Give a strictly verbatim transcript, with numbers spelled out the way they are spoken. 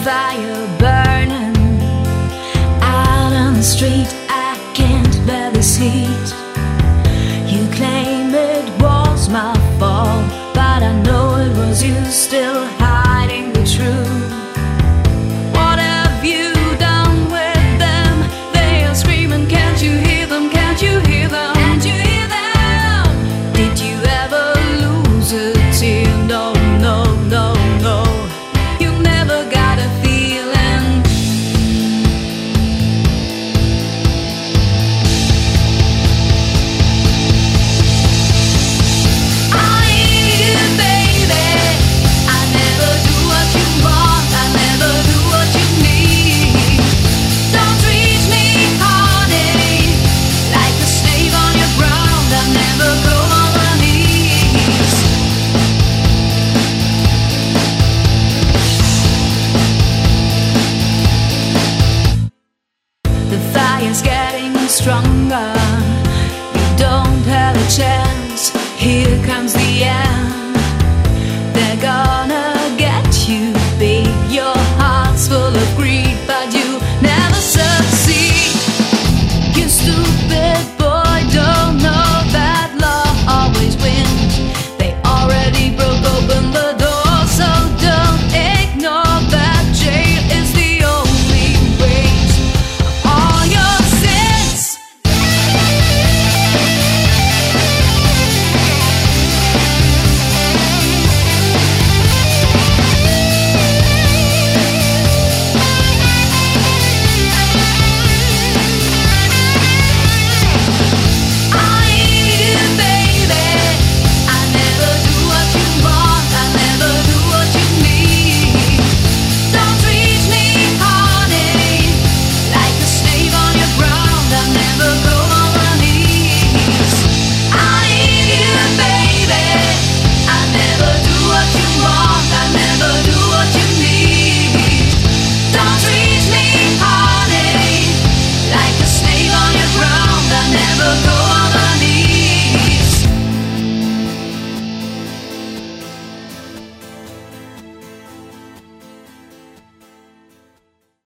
fire burning out on the street. I can't bear this heat. You claim it was my fault, but I know it was you still hiding the truth. What have you done with them? They are screaming, can't you hear them? Can't you hear them? Can't you hear them? Did you ever lose a tear? No, no, no, no. You never got a feeling. I need you, baby. I never do what you want. I never do what you need. Don't treat me, honey, like a slave on your ground. I never go on my knees. The fire's getting stronger. You don't have a chance. Here comes the end. There goes